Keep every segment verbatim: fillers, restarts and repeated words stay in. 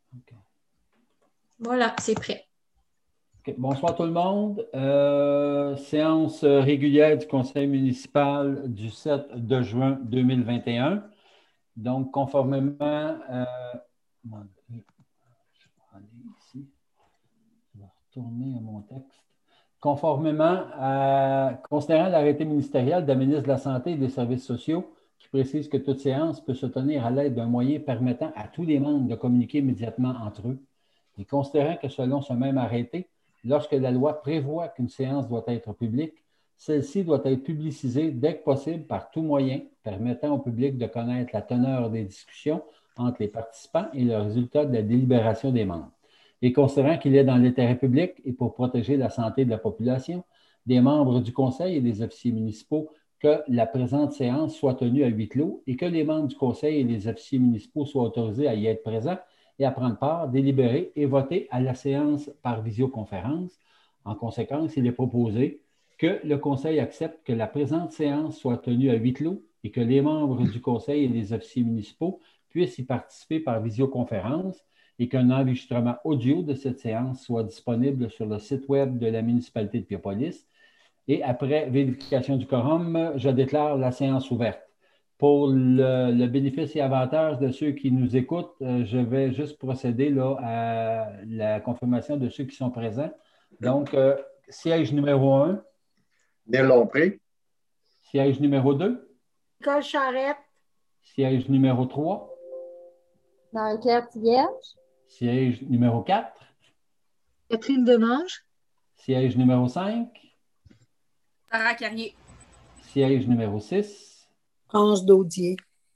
OK. Voilà, c'est prêt. OK. Bonsoir tout le monde. Euh, séance régulière du Conseil municipal du sept de juin deux mille vingt et un. Donc, conformément, euh, je vais aller ici, je vais retourner à mon texte. Conformément à, considérant l'arrêté ministériel de la ministre de la Santé et des Services sociaux, qui précise que toute séance peut se tenir à l'aide d'un moyen permettant à tous les membres de communiquer immédiatement entre eux, et considérant que selon ce même arrêté, lorsque la loi prévoit qu'une séance doit être publique, celle-ci doit être publicisée dès que possible par tout moyen permettant au public de connaître la teneur des discussions entre les participants et le résultat de la délibération des membres. Et considérant qu'il est dans l'intérêt public et pour protéger la santé de la population, des membres du Conseil et des officiers municipaux, que la présente séance soit tenue à huis clos et que les membres du Conseil et les officiers municipaux soient autorisés à y être présents et à prendre part, délibérer et voter à la séance par visioconférence. En conséquence, il est proposé que le Conseil accepte que la présente séance soit tenue à huis clos et que les membres du Conseil et les officiers municipaux puissent y participer par visioconférence et qu'un enregistrement audio de cette séance soit disponible sur le site web de la municipalité de Piopolis. Et après vérification du quorum, je déclare la séance ouverte. Pour le, le bénéfice et avantage de ceux qui nous écoutent, euh, je vais juste procéder là, à la confirmation de ceux qui sont présents. Donc, euh, siège numéro un. Neil Lompré. Siège numéro deux. Nicole Charette. Siège numéro trois. Marie-Claire Thivierge. Siège numéro quatre. Catherine Demange. Siège numéro cinq. Sarah Carrier. Siège numéro six. France Daudier.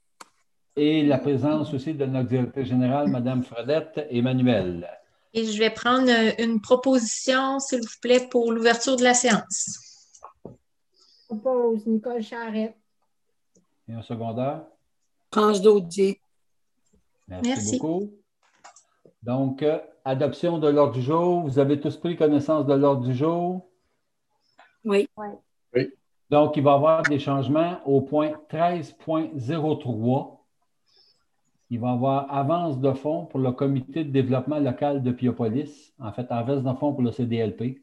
Et la présence aussi de notre directrice générale, Mme Fredette Emmanuel. Et je vais prendre une proposition, s'il vous plaît, pour l'ouverture de la séance. Propose Nicole Charette. Et un secondaire. France Daudier. Merci, Merci. beaucoup. Donc, euh, adoption de l'ordre du jour. Vous avez tous pris connaissance de l'ordre du jour? Oui. Oui. Donc, il va y avoir des changements au point treize point zéro trois. Il va y avoir avance de fonds pour le comité de développement local de Piopolis. En fait, avance de fonds pour le C D L P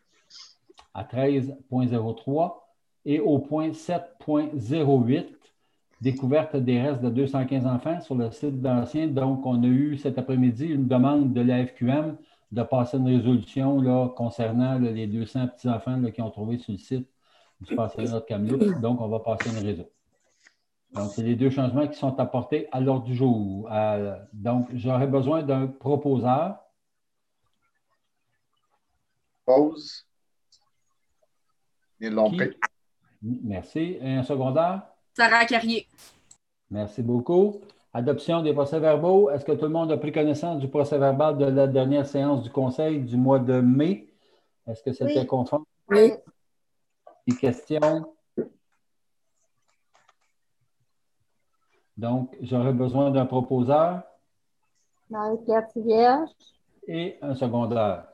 à treize point zéro trois. Et au point sept point zéro huit, découverte des restes de deux cent quinze enfants sur le site d'Ancien. Donc, on a eu cet après-midi une demande de la F Q M de passer une résolution là, concernant là, les deux cents petits-enfants là, qui ont trouvé sur le site du pensionnat de Kamloops. Donc, on va passer une réseau. Donc, c'est les deux changements qui sont apportés à l'ordre du jour. Euh, donc, j'aurais besoin d'un proposeur. Pause. Neil Lompré. Qui? Merci. Et un secondaire? Sarah Carrier. Merci beaucoup. Adoption des procès-verbaux. Est-ce que tout le monde a pris connaissance du procès-verbal de la dernière séance du Conseil du mois de mai? Est-ce que c'était Oui. conforme? Oui. Des questions? Donc, j'aurais besoin d'un proposeur Marie-Claire Thivierge. et un secondaire.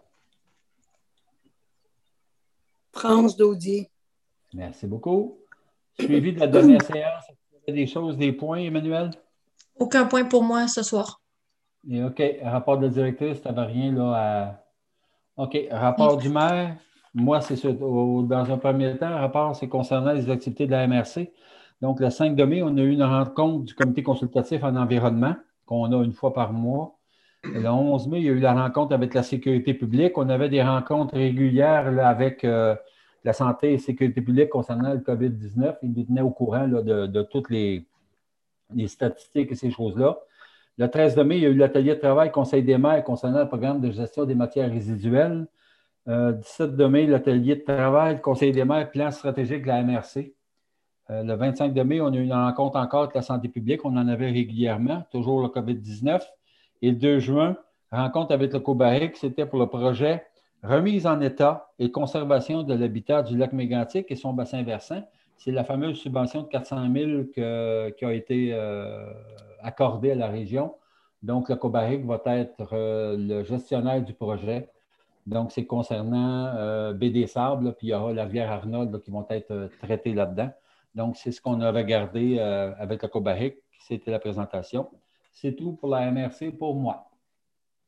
France Daudier. Merci beaucoup. Suivi de la dernière séance, est-ce qu'il y a des choses, des points, Emmanuel? Aucun point pour moi ce soir. Et OK, rapport de la directrice, tu n'avais rien là à... OK, rapport du maire. Moi, c'est sûr, au- dans un premier temps, rapport, c'est concernant les activités de la M R C. Donc, le cinq de mai, on a eu une rencontre du comité consultatif en environnement qu'on a une fois par mois. Le onze mai, il y a eu la rencontre avec la sécurité publique. On avait des rencontres régulières là, avec euh, la santé et la sécurité publique concernant le COVID dix-neuf. Ils nous tenaient au courant là, de, de toutes les, les statistiques et ces choses-là. Le treize mai, il y a eu l'atelier de travail Conseil des maires concernant le programme de gestion des matières résiduelles. Euh, dix-sept mai, l'atelier de travail Conseil des maires, plan stratégique de la M R C. Euh, le vingt-cinq mai, on a eu une rencontre encore avec la santé publique. On en avait régulièrement, toujours le COVID dix-neuf. Et le deux juin, rencontre avec le Cobarric, c'était pour le projet remise en état et conservation de l'habitat du lac Mégantic et son bassin versant. C'est la fameuse subvention de quatre cent mille que, qui a été euh, accordée à la région. Donc, le Cobarric va être euh, le gestionnaire du projet. Donc, c'est concernant euh, B D Sables, là, puis il y aura la rivière Arnold là, qui vont être euh, traités là-dedans. Donc, c'est ce qu'on avait gardé euh, avec le Cobarric. C'était la présentation. C'est tout pour la M R C pour moi.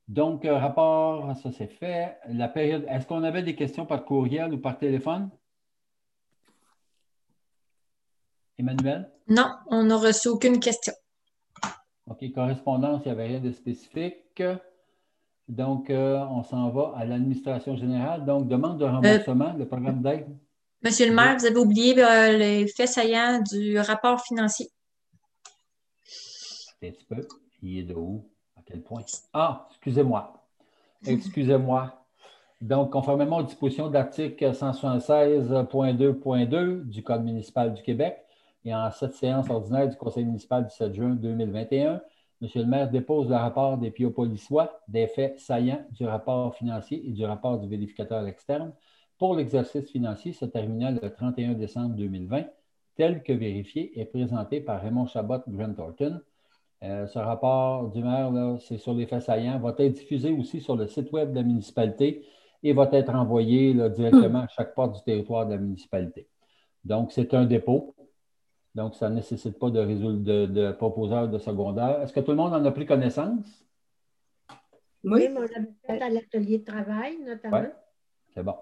Donc, euh, rapport, ça c'est fait. La période, est-ce qu'on avait des questions par courriel ou par téléphone? Emmanuel? Non, on n'a reçu aucune question. OK, correspondance, il n'y avait rien de spécifique. Donc, euh, on s'en va à l'administration générale. Donc, demande de remboursement, le programme d'aide. Monsieur le maire, vous avez oublié euh, les faits saillants du rapport financier. Un petit peu. Il est de où? À quel point? Ah, excusez-moi. Excusez-moi. Donc, conformément aux dispositions de l'article cent soixante-seize point deux point deux du Code municipal du Québec et en cette séance ordinaire du Conseil municipal du sept juin deux mille vingt et un, M. le maire dépose le rapport des Piopoliçois des faits saillants du rapport financier et du rapport du vérificateur externe pour l'exercice financier se terminant le trente et un décembre deux mille vingt, tel que vérifié et présenté par Raymond Chabot Grant Thornton. Euh, ce rapport du maire, c'est sur les faits saillants, va être diffusé aussi sur le site web de la municipalité et va être envoyé là, directement à chaque porte du territoire de la municipalité. Donc, c'est un dépôt. Donc, ça ne nécessite pas de, de, de proposeur de secondaire. Est-ce que tout le monde en a pris connaissance? Oui, mais on l'avait fait à l'atelier de travail, notamment. Oui, c'est bon.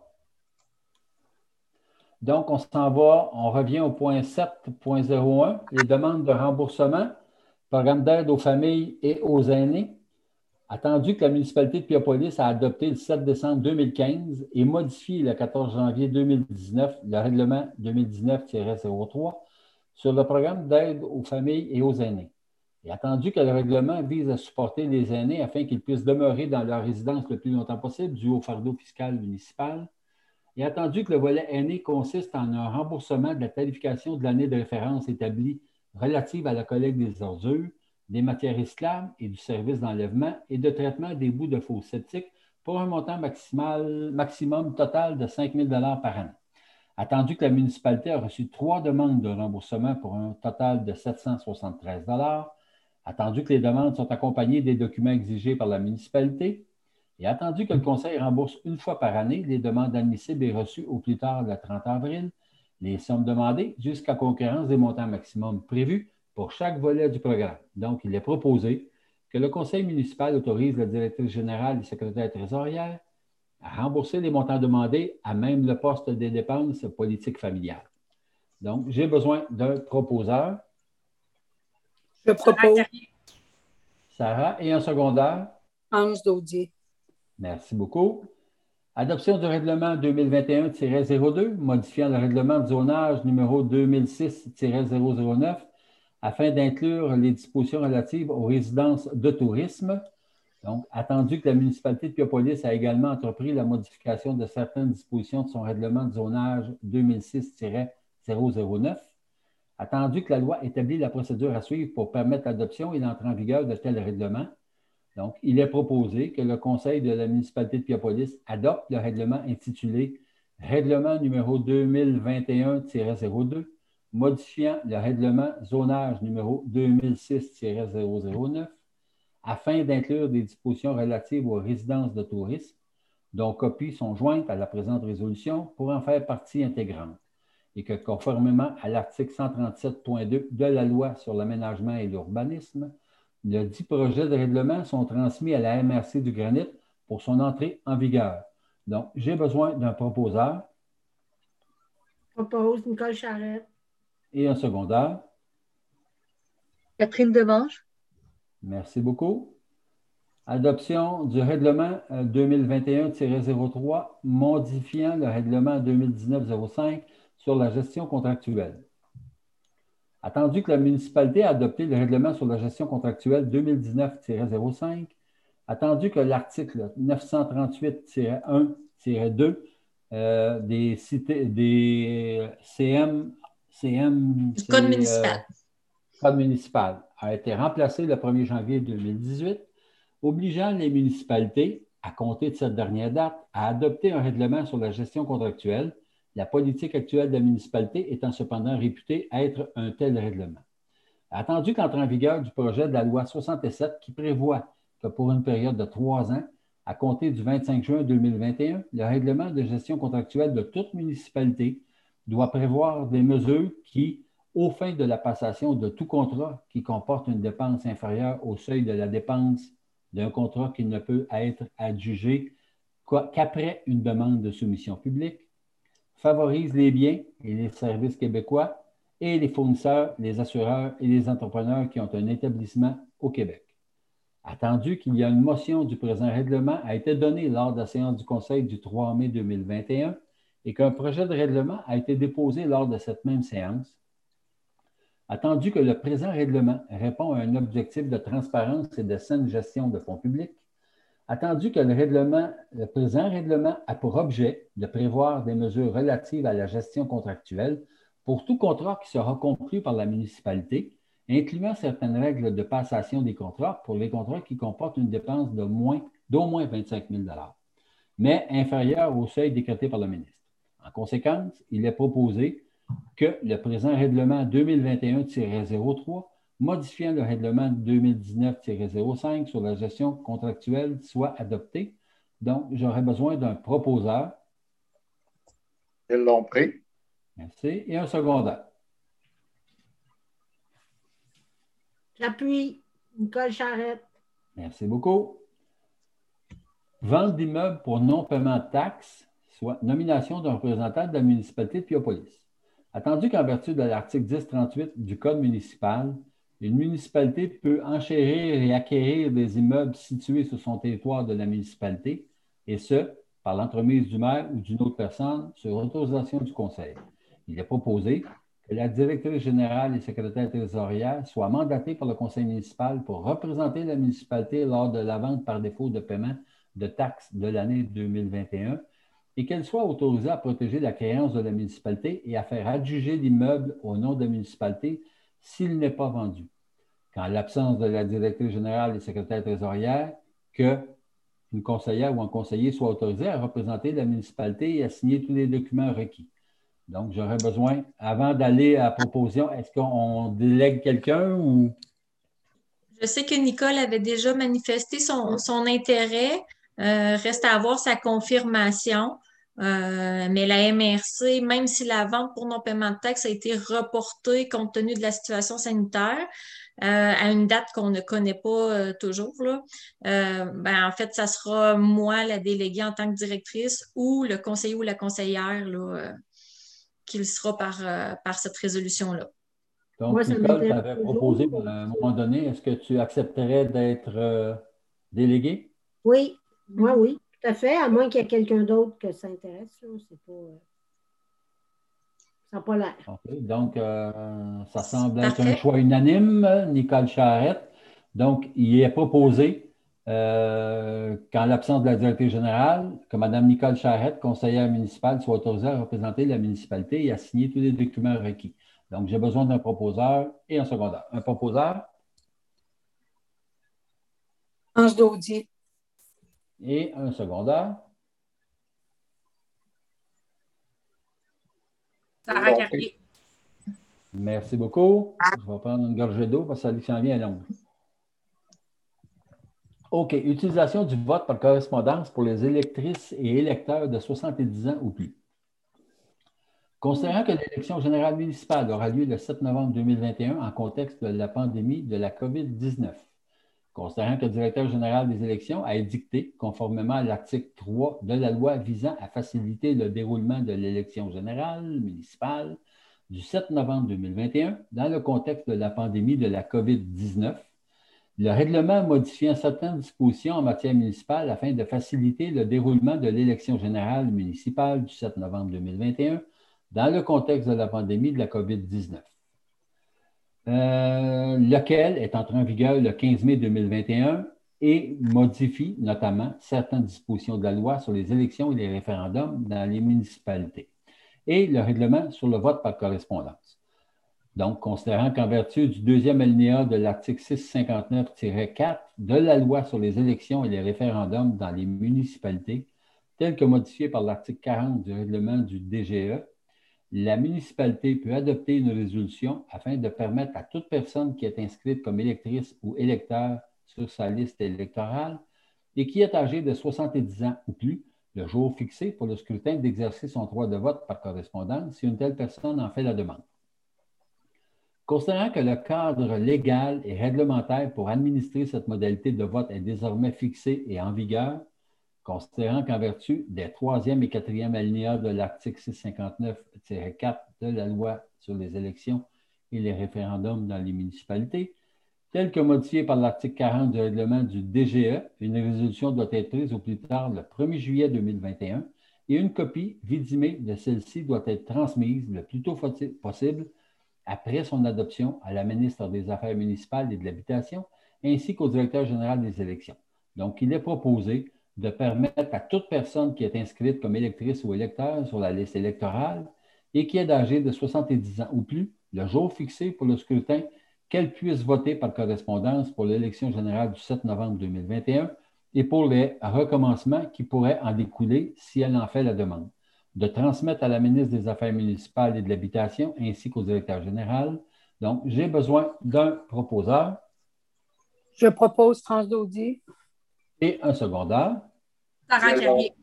Donc, on s'en va, on revient au point sept point zéro un, les demandes de remboursement, programme d'aide aux familles et aux aînés. Attendu que la municipalité de Piopolis a adopté le sept décembre deux mille quinze et modifié le quatorze janvier deux mille dix-neuf le règlement deux mille dix-neuf tiret zéro trois sur le programme d'aide aux familles et aux aînés. Et attendu que le règlement vise à supporter les aînés afin qu'ils puissent demeurer dans leur résidence le plus longtemps possible dû au fardeau fiscal municipal, et attendu que le volet aîné consiste en un remboursement de la tarification de l'année de référence établie relative à la collecte des ordures, des matières recyclables et du service d'enlèvement et de traitement des bouts de faux septiques pour un montant maximal, maximum total de cinq mille dollars par an. Attendu que la municipalité a reçu trois demandes de remboursement pour un total de sept cent soixante-treize dollars, attendu que les demandes sont accompagnées des documents exigés par la municipalité, et attendu que le Conseil rembourse une fois par année les demandes admissibles et reçues au plus tard le trente avril, les sommes demandées jusqu'à concurrence des montants maximums prévus pour chaque volet du programme. Donc, il est proposé que le Conseil municipal autorise la directrice générale et secrétaire trésorière à rembourser les montants demandés à même le poste des dépenses politiques familiales. Donc, j'ai besoin d'un proposeur. Je propose Sarah, et un secondaire. France Daudier. Merci beaucoup. Adoption du règlement deux mille vingt et un tiret zéro deux, modifiant le règlement de zonage numéro deux mille six tiret zéro zéro neuf afin d'inclure les dispositions relatives aux résidences de tourisme. Donc, attendu que la municipalité de Piopolis a également entrepris la modification de certaines dispositions de son règlement de zonage deux mille six tiret zéro zéro neuf, attendu que la loi établit la procédure à suivre pour permettre l'adoption et l'entrée en vigueur de tels règlements. Donc, il est proposé que le Conseil de la municipalité de Piopolis adopte le règlement intitulé « Règlement numéro deux mille vingt et un tiret zéro deux », modifiant le règlement zonage numéro deux mille six tiret zéro zéro neuf afin d'inclure des dispositions relatives aux résidences de tourisme, dont copies sont jointes à la présente résolution pour en faire partie intégrante, et que conformément à l'article cent trente-sept point deux de la Loi sur l'aménagement et l'urbanisme, les dix projets de règlement sont transmis à la M R C du Granit pour son entrée en vigueur. Donc, j'ai besoin d'un proposeur. Propose Nicole Charrette. Et un secondaire. Catherine Demange. Merci beaucoup. Adoption du règlement deux mille vingt et un tiret zéro trois modifiant le règlement deux mille dix-neuf zéro cinq sur la gestion contractuelle. Attendu que la municipalité a adopté le règlement sur la gestion contractuelle deux mille dix-neuf tiret zéro cinq, attendu que l'article neuf cent trente-huit tiret un tiret deux euh, des, cités, des C M, C M du Code municipal. Euh, Code municipal a été remplacé le premier janvier deux mille dix-huit, obligeant les municipalités, à compter de cette dernière date, à adopter un règlement sur la gestion contractuelle, la politique actuelle de la municipalité étant cependant réputée être un tel règlement. Attendu qu'entre en vigueur du projet de la loi soixante-sept qui prévoit que pour une période de trois ans, à compter du vingt-cinq juin deux mille vingt et un, le règlement de gestion contractuelle de toute municipalité doit prévoir des mesures qui, aux fins de la passation de tout contrat qui comporte une dépense inférieure au seuil de la dépense d'un contrat qui ne peut être adjugé qu'après une demande de soumission publique, favorise les biens et les services québécois et les fournisseurs, les assureurs et les entrepreneurs qui ont un établissement au Québec. Attendu qu'il y a une motion du présent règlement a été donnée lors de la séance du Conseil du trois mai deux mille vingt et un et qu'un projet de règlement a été déposé lors de cette même séance, attendu que le présent règlement répond à un objectif de transparence et de saine gestion de fonds publics, attendu que le, règlement, le présent règlement a pour objet de prévoir des mesures relatives à la gestion contractuelle pour tout contrat qui sera conclu par la municipalité, incluant certaines règles de passation des contrats pour les contrats qui comportent une dépense de moins, d'au moins vingt-cinq mille dollars, mais inférieure au seuil décrété par le ministre. En conséquence, il est proposé que le présent règlement deux mille vingt et un tiret zéro trois, modifiant le règlement deux mille dix-neuf tiret zéro cinq sur la gestion contractuelle, soit adopté. Donc, j'aurais besoin d'un proposeur. Neil Lompré. Merci. Et un secondaire. J'appuie. Nicole Charrette. Merci beaucoup. Vente d'immeubles pour non-paiement de taxes, soit nomination d'un représentant de la municipalité de Piopolis. Attendu qu'en vertu de l'article dix trente-huit du Code municipal, une municipalité peut enchérir et acquérir des immeubles situés sur son territoire de la municipalité, et ce, par l'entremise du maire ou d'une autre personne, sur autorisation du conseil. Il est proposé que la directrice générale et secrétaire trésorière soient mandatées par le conseil municipal pour représenter la municipalité lors de la vente par défaut de paiement de taxes de l'année deux mille vingt et un et qu'elles soient autorisées à protéger la créance de la municipalité et à faire adjuger l'immeuble au nom de la municipalité s'il n'est pas vendu. Qu'en l'absence de la directrice générale et secrétaire trésorière, qu'une conseillère ou un conseiller soit autorisé à représenter la municipalité et à signer tous les documents requis. Donc, j'aurais besoin, avant d'aller à la proposition, est-ce qu'on délègue quelqu'un ou... Je sais que Nicole avait déjà manifesté son, son intérêt. Euh, reste à avoir sa confirmation. Euh, mais la M R C, même si la vente pour non-paiement de taxes a été reportée compte tenu de la situation sanitaire, euh, à une date qu'on ne connaît pas euh, toujours, là, euh, ben, en fait, ça sera moi, la déléguée en tant que directrice, ou le conseiller ou la conseillère là, euh, qui le sera par, euh, par cette résolution-là. Donc, Moi, ça Nicole, tu m'intéresse avais toujours. proposé à un moment donné, est-ce que tu accepterais d'être euh, délégué? Oui, moi, oui, tout à fait, à moins qu'il y ait quelqu'un d'autre que ça intéresse. là. C'est pas. euh, Ça n'a pas l'air. OK. Donc, euh, ça semble être un Parfait. choix unanime, Nicole Charrette. Donc, il est proposé euh, qu'en l'absence de la directrice générale, que Mme Nicole Charrette, conseillère municipale, soit autorisée à représenter la municipalité et à signer tous les documents requis. Donc, j'ai besoin d'un proposeur et un secondaire. Un proposeur Ange Daudier. et un secondaire. Sarah Carrier. Merci beaucoup. Je vais prendre une gorgée d'eau parce que ça lui s'en vient longue. OK. Utilisation du vote par correspondance pour les électrices et électeurs de soixante-dix ans ou plus. Considérant que l'élection générale municipale aura lieu le sept novembre deux mille vingt et un en contexte de la pandémie de la COVID dix-neuf, considérant que le directeur général des élections a édicté, conformément à l'article trois de la loi visant à faciliter le déroulement de l'élection générale municipale du sept novembre deux mille vingt et un, dans le contexte de la pandémie de la COVID dix-neuf, le règlement modifiant certaines dispositions en matière municipale afin de faciliter le déroulement de l'élection générale municipale du sept novembre deux mille vingt et un, dans le contexte de la pandémie de la COVID dix-neuf. Euh, lequel est entré en vigueur le quinze mai deux mille vingt et un et modifie notamment certaines dispositions de la loi sur les élections et les référendums dans les municipalités et le règlement sur le vote par correspondance. Donc, considérant qu'en vertu du deuxième alinéa de l'article six cent cinquante-neuf tiret quatre de la loi sur les élections et les référendums dans les municipalités, tel que modifié par l'article quarante du règlement du D G E, la municipalité peut adopter une résolution afin de permettre à toute personne qui est inscrite comme électrice ou électeur sur sa liste électorale et qui est âgée de soixante-dix ans ou plus, le jour fixé pour le scrutin, d'exercer son droit de vote par correspondance si une telle personne en fait la demande. Considérant que le cadre légal et réglementaire pour administrer cette modalité de vote est désormais fixé et en vigueur, considérant qu'en vertu des troisième et quatrième alinéas de l'article six cent cinquante-neuf tiret quatre de la loi sur les élections et les référendums dans les municipalités, tel que modifié par l'article quarante du règlement du D G E, une résolution doit être prise au plus tard le premier juillet deux mille vingt et un et une copie vidimée de celle-ci doit être transmise le plus tôt possible après son adoption à la ministre des Affaires municipales et de l'Habitation ainsi qu'au directeur général des élections. Donc, il est proposé de permettre à toute personne qui est inscrite comme électrice ou électeur sur la liste électorale et qui est âgée de soixante-dix ans ou plus, le jour fixé pour le scrutin, qu'elle puisse voter par correspondance pour l'élection générale du sept novembre deux mille vingt et un et pour les recommencements qui pourraient en découler si elle en fait la demande, de transmettre à la ministre des Affaires municipales et de l'Habitation ainsi qu'au directeur général. Donc, j'ai besoin d'un proposeur. Je propose France Daudier. Et un secondaire. Sarah Carrier.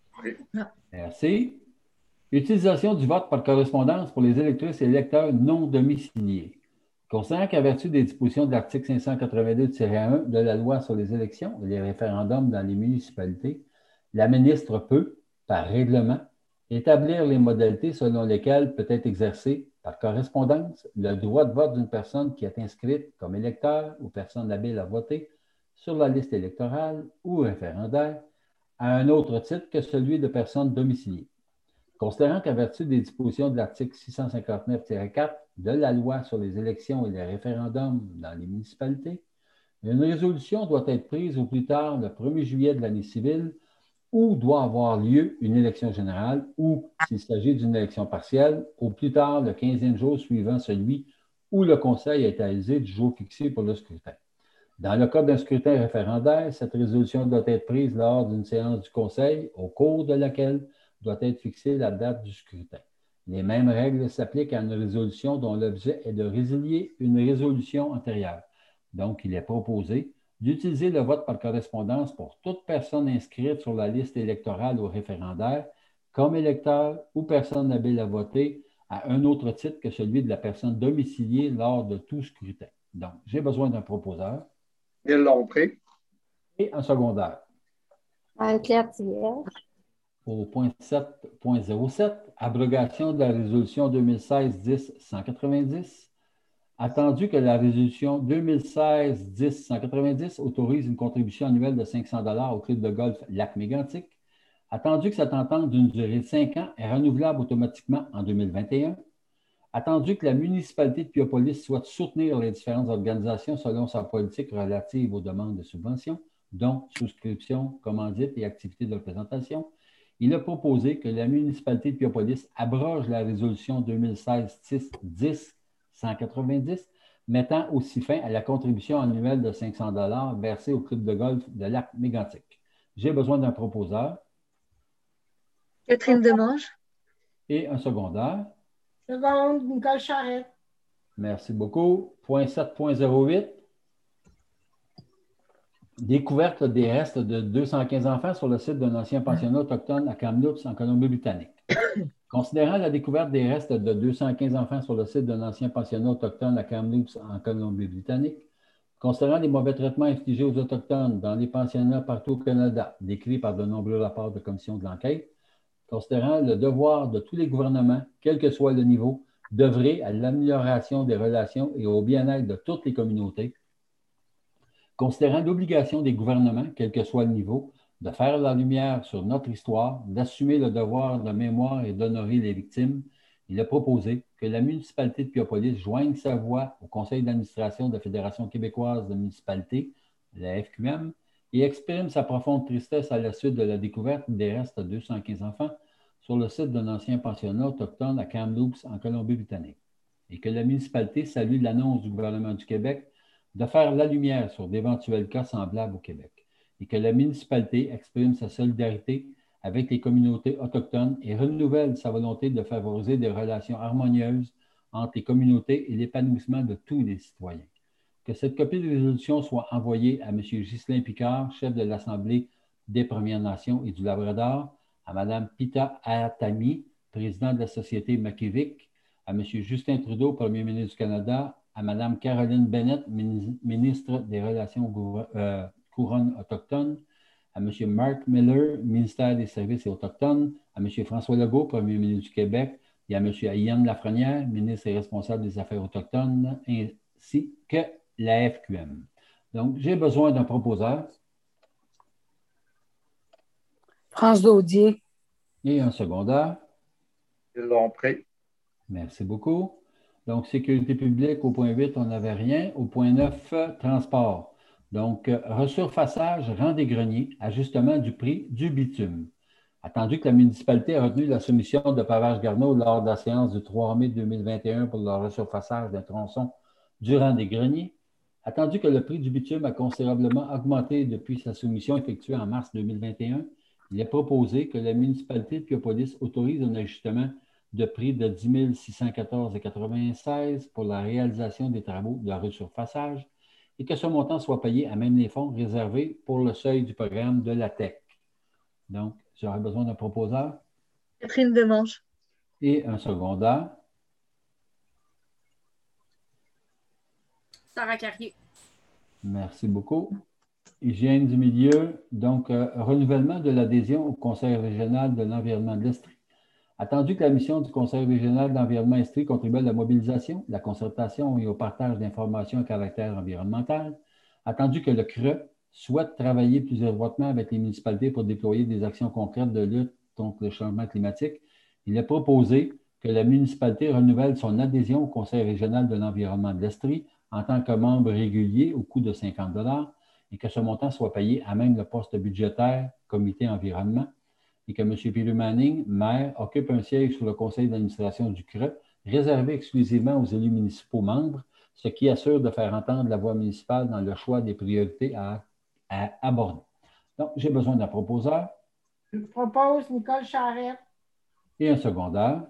Merci. Utilisation du vote par correspondance pour les électrices et électeurs non domiciliés. Considérant qu'à vertu des dispositions de l'article cinq cent quatre-vingt-deux tiret un de la loi sur les élections et les référendums dans les municipalités, la ministre peut, par règlement, établir les modalités selon lesquelles peut être exercé par correspondance le droit de vote d'une personne qui est inscrite comme électeur ou personne habile à voter sur la liste électorale ou référendaire à un autre titre que celui de personne domiciliée. Considérant qu'à vertu des dispositions de l'article six cent cinquante-neuf tiret quatre de la loi sur les élections et les référendums dans les municipalités, une résolution doit être prise au plus tard le premier juillet de l'année civile où doit avoir lieu une élection générale ou, s'il s'agit d'une élection partielle, au plus tard le quinzième jour suivant celui où le Conseil a été avisé du jour fixé pour le scrutin. Dans le cas d'un scrutin référendaire, cette résolution doit être prise lors d'une séance du Conseil au cours de laquelle doit être fixée la date du scrutin. Les mêmes règles s'appliquent à une résolution dont l'objet est de résilier une résolution antérieure. Donc, il est proposé d'utiliser le vote par correspondance pour toute personne inscrite sur la liste électorale ou référendaire comme électeur ou personne habile à voter à un autre titre que celui de la personne domiciliée lors de tout scrutin. Donc, j'ai besoin d'un proposeur. Gilles Lompré. Et un secondaire. Anne-Claire Thirière. Au point sept point zéro sept, abrogation de la résolution deux mille seize dix cent quatre-vingt-dix. Attendu que la résolution deux mille seize dix cent quatre-vingt-dix autorise une contribution annuelle de cinq cents dollars au club de golf Lac-Mégantic, attendu que cette entente d'une durée de cinq ans est renouvelable automatiquement en deux mille vingt et un, attendu que la municipalité de Piopolis souhaite soutenir les différentes organisations selon sa politique relative aux demandes de subventions, dont souscription, commandite et activités de représentation, il a proposé que la municipalité de Piopolis abroge la résolution deux mille seize dix cent quatre-vingt-dix, mettant aussi fin à la contribution annuelle de cinq cents dollars versée au club de golf de Lac-Mégantic. J'ai besoin d'un proposeur. Catherine Demange. Et un secondaire. Seconde, Nicole Charette. Merci beaucoup. Point sept point zéro huit. Découverte des restes de deux cent quinze enfants sur le site d'un ancien pensionnat autochtone à Kamloops, en Colombie-Britannique. Considérant la découverte des restes de deux cent quinze enfants sur le site d'un ancien pensionnat autochtone à Kamloops, en Colombie-Britannique, considérant les mauvais traitements infligés aux Autochtones dans les pensionnats partout au Canada, décrits par de nombreux rapports de commission de l'enquête, considérant le devoir de tous les gouvernements, quel que soit le niveau, d'œuvrer à l'amélioration des relations et au bien-être de toutes les communautés, considérant l'obligation des gouvernements, quel que soit le niveau, de faire la lumière sur notre histoire, d'assumer le devoir de mémoire et d'honorer les victimes, il a proposé que la municipalité de Piopolis joigne sa voix au conseil d'administration de la Fédération québécoise de municipalités, la F Q M, et exprime sa profonde tristesse à la suite de la découverte des restes de deux cent quinze enfants sur le site d'un ancien pensionnat autochtone à Kamloops, en Colombie-Britannique, et que la municipalité salue l'annonce du gouvernement du Québec de faire la lumière sur d'éventuels cas semblables au Québec, et que la municipalité exprime sa solidarité avec les communautés autochtones et renouvelle sa volonté de favoriser des relations harmonieuses entre les communautés et l'épanouissement de tous les citoyens. Que cette copie de résolution soit envoyée à M. Ghislain Picard, chef de l'Assemblée des Premières Nations et du Labrador, à Mme Pita Atami, président de la Société Makivik, à M. Justin Trudeau, Premier ministre du Canada, à Mme Caroline Bennett, ministre des Relations euh, couronnes autochtones, à M. Mark Miller, ministère des Services autochtones, à M. François Legault, premier ministre du Québec, et à M. Yann Lafrenière, ministre et responsable des Affaires autochtones, ainsi que la F Q M. Donc, j'ai besoin d'un proposeur. France Daudier. Et un secondaire. Ils l'ont pris. Merci beaucoup. Donc, sécurité publique, au point huit, on n'avait rien. Au point neuf, transport. Donc, euh, resurfaçage, rang des greniers, ajustement du prix du bitume. Attendu que la municipalité a retenu la soumission de Pavage Garneau lors de la séance du trois mai deux mille vingt et un pour le resurfaçage d'un tronçon du rang des greniers, attendu que le prix du bitume a considérablement augmenté depuis sa soumission effectuée en mars deux mille vingt et un, il est proposé que la municipalité de Piopolis autorise un ajustement de prix de dix mille six cent quatorze virgule quatre-vingt-seize pour la réalisation des travaux de resurfaçage et que ce montant soit payé à même les fonds réservés pour le seuil du programme de la T E C. Donc, j'aurais besoin d'un proposeur. Catherine Demange. Et un secondaire. Sarah Carrier. Merci beaucoup. Hygiène du milieu, donc euh, renouvellement de l'adhésion au Conseil régional de l'environnement de l'Estrie. Attendu que la mission du Conseil régional de l'environnement Estrie contribue à la mobilisation, la concertation et au partage d'informations à caractère environnemental, attendu que le C R E souhaite travailler plus étroitement avec les municipalités pour déployer des actions concrètes de lutte contre le changement climatique, il est proposé que la municipalité renouvelle son adhésion au Conseil régional de l'environnement de l'Estrie en tant que membre régulier au coût de cinquante dollars et que ce montant soit payé à même le poste budgétaire Comité environnement et que M. Peter Manning, maire, occupe un siège sur le conseil d'administration du C R E réservé exclusivement aux élus municipaux membres, ce qui assure de faire entendre la voix municipale dans le choix des priorités à, à aborder. Donc, j'ai besoin d'un proposeur. Je propose Nicole Charette. Et un secondaire.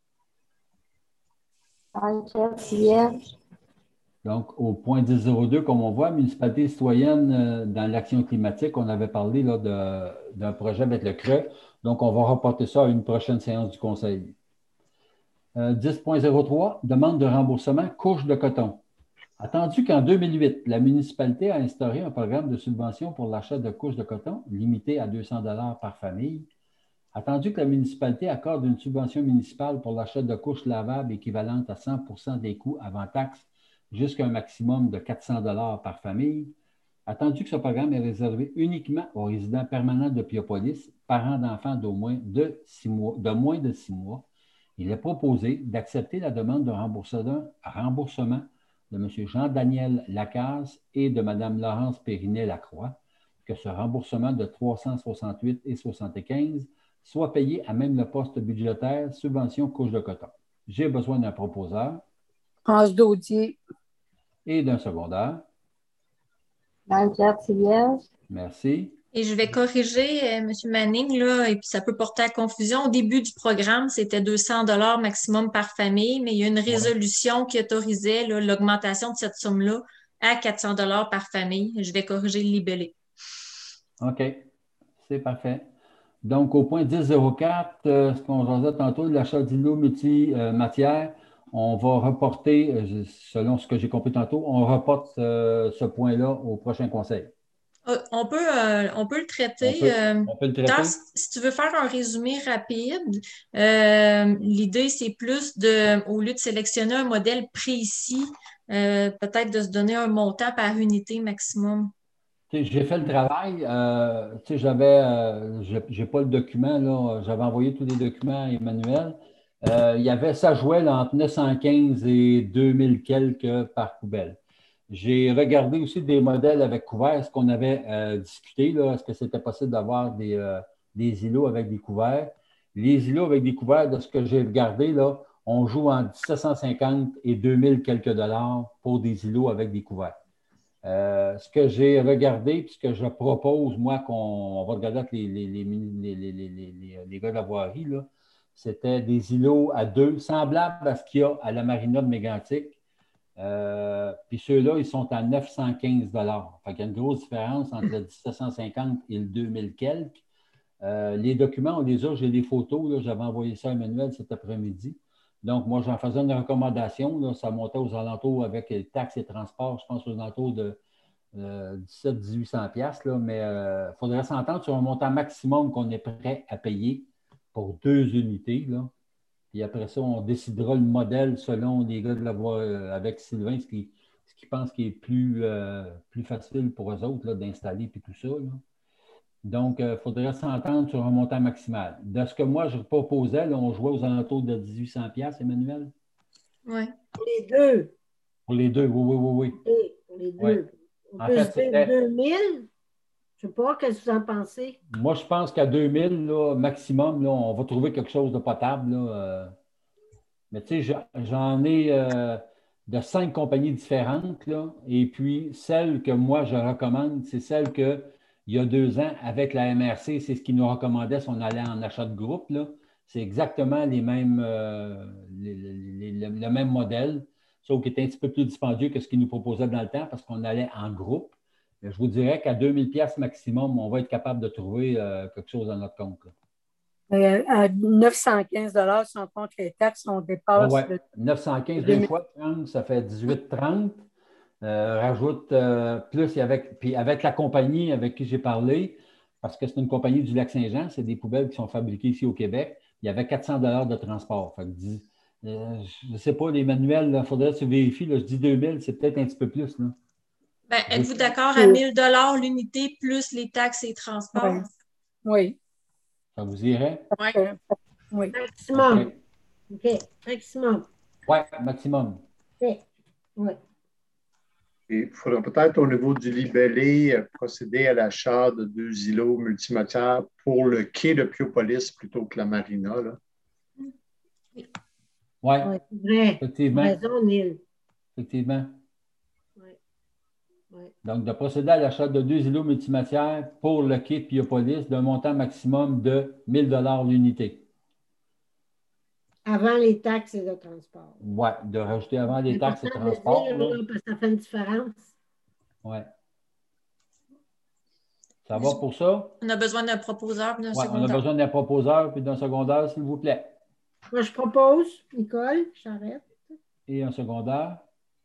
Enquête vierge. Donc, au point dix zéro deux, comme on voit, municipalité citoyenne euh, dans l'action climatique, on avait parlé là, de, d'un projet avec le C R E. Donc, on va reporter ça à une prochaine séance du conseil. Euh, dix point zéro trois, demande de remboursement couche de coton. Attendu qu'en deux mille huit, la municipalité a instauré un programme de subvention pour l'achat de couches de coton limité à deux cents dollars par famille. Attendu que la municipalité accorde une subvention municipale pour l'achat de couches lavables équivalente à cent pour cent des coûts avant taxes jusqu'à un maximum de quatre cents dollars par famille. Attendu que ce programme est réservé uniquement aux résidents permanents de Piopolis, parents d'enfants d'au moins de six mois, de moins de six mois, il est proposé d'accepter la demande de remboursement, remboursement de M. Jean-Daniel Lacasse et de Mme Laurence Périnet-Lacroix, que ce remboursement de trois cent soixante-huit virgule soixante-quinze soit payé à même le poste budgétaire subvention couche de coton. J'ai besoin d'un proposeur. France Daudier. Et d'un secondaire. Enquête vierge. Merci. Et je vais corriger euh, M. Manning, là, et puis ça peut porter à confusion. Au début du programme, c'était deux cents dollars maximum par famille, mais il y a une résolution ouais. qui autorisait là, l'augmentation de cette somme-là à quatre cents dollars par famille. Je vais corriger le libellé. OK, c'est parfait. Donc, au point dix zéro quatre, euh, ce qu'on disait tantôt, l'achat d'îlots multi-matières, on va reporter, euh, selon ce que j'ai compris tantôt, on reporte euh, ce point-là au prochain conseil. On peut, euh, on peut le traiter. On peut, euh, on peut le traiter. Dans, si tu veux faire un résumé rapide, euh, l'idée, c'est plus de, au lieu de sélectionner un modèle précis, euh, peut-être de se donner un montant par unité maximum. J'ai fait le travail. Euh, j'avais, euh, j'ai pas le document, là. J'avais envoyé tous les documents à Emmanuel. Euh, il y avait, ça jouait là, entre neuf cent quinze et deux mille quelques par poubelle. J'ai regardé aussi des modèles avec couverts, ce qu'on avait euh, discuté, là, est-ce que c'était possible d'avoir des, euh, des îlots avec des couverts. Les îlots avec des couverts, de ce que j'ai regardé, là, on joue entre sept cent cinquante et deux mille quelques dollars pour des îlots avec des couverts. Euh, ce que j'ai regardé, puis ce que je propose, moi, qu'on on va regarder avec les, les, les, les, les, les, les, les gars de la voirie, là, c'était des îlots à deux, semblables à ce qu'il y a à la marina de Mégantic. Euh, puis ceux-là, ils sont à neuf cent quinze dollars. Fait qu'il y a une grosse différence entre le sept cent cinquante et le deux mille quelques. Euh, les documents, on les a, j'ai les photos, là, j'avais envoyé ça à Emmanuel cet après-midi. Donc, moi, j'en faisais une recommandation. Là, ça montait aux alentours avec les taxes et transports, je pense aux alentours de euh, dix-sept à dix-huit cents piastres, là, mais il euh, faudrait s'entendre sur un montant maximum qu'on est prêt à payer pour deux unités. Là. Puis après ça, on décidera le modèle selon les gars de la voie euh, avec Sylvain, ce qu'ils ce qui pensent qui est plus, euh, plus facile pour eux autres là, d'installer et tout ça. Là. Donc, il euh, faudrait s'entendre sur un montant maximal. De ce que moi, je proposais, là, on jouait aux alentours de dix-huit cents piastres, Emmanuel? Oui. Pour les deux. Pour les deux, oui, oui, oui. oui. Oui, pour les deux. Ouais. On En peut fait, se dire c'était- deux mille. Je ne sais pas, qu'est-ce que vous en pensez? Moi, je pense qu'à deux mille, là, maximum, là, on va trouver quelque chose de potable. Là, euh. Mais tu sais, j'en- j'en ai euh, de cinq compagnies différentes. Là, et puis, celle que moi, je recommande, c'est celle que il y a deux ans, avec la M R C, c'est ce qu'ils nous recommandaient si on allait en achat de groupe. Là. C'est exactement les mêmes, euh, les- les- les- le même modèle, sauf qu'il était un petit peu plus dispendieux que ce qu'ils nous proposaient dans le temps parce qu'on allait en groupe. Mais je vous dirais qu'à deux mille piastres maximum, on va être capable de trouver euh, quelque chose dans notre compte. Là. Euh, à neuf cent quinze dollars si on compte les taxes, on Oh, dépasse ouais. le neuf cent quinze, deux deux mille. fois trente, ça fait dix-huit trente. Euh, rajoute euh, plus, et avec, puis avec la compagnie avec qui j'ai parlé, parce que c'est une compagnie du Lac-Saint-Jean, c'est des poubelles qui sont fabriquées ici au Québec, il y avait quatre cents dollars de transport. Fait que dix- euh, je ne sais pas, les manuels, il faudrait que tu vérifies. Là, je dis deux mille, c'est peut-être un petit peu plus. Là. Ben, êtes-vous Oui. d'accord à mille dollars l'unité plus les taxes et transports? Oui. Oui. Ça vous irait? Oui. Euh, oui. Maximum. OK. OK. Maximum. Oui, maximum. OK. Oui. Il faudra peut-être au niveau du libellé euh, procéder à l'achat de deux îlots multimatières pour le quai de Piopolis plutôt que la marina. Là. Oui, Oui, c'est vrai. effectivement. Raison, Neil. Effectivement. Oui. Oui. Donc, de procéder à l'achat de deux îlots multimatières pour le quai de Piopolis d'un montant maximum de mille dollars l'unité. Avant les taxes et le transport. Oui, de rajouter avant les C'est taxes et important de le transports. dire, là. là, parce que ça fait une différence. Oui. Ça va pour ça? On a besoin d'un proposeur et d'un Oui, on a secondaire. besoin d'un proposeur puis d'un secondaire, s'il vous plaît. Moi, je propose, Nicole, j'arrête. Et un secondaire.